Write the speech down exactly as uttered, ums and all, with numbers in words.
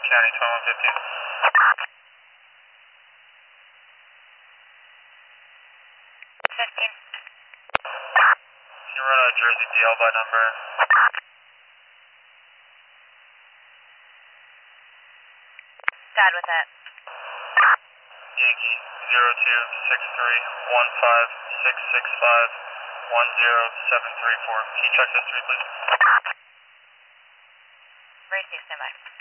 County twenty-one fifteen. fifteen. Can you run a Jersey D L by number? Dad with it. Yankee zero two six three one five six six five one zero seven three four. Can you check history, please? Receive, stand by.